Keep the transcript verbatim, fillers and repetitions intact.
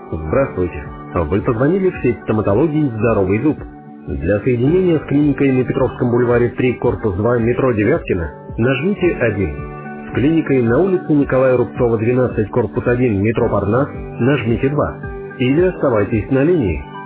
Здравствуйте. Вы позвонили в сеть стоматологии «Здоровый зуб». Для соединения с клиникой на Петровском бульваре три, корпус два, метро Девяткино, нажмите один. С клиникой на улице Николая Рубцова, двенадцать, корпус один, метро Парнас, нажмите два. Или оставайтесь на линии.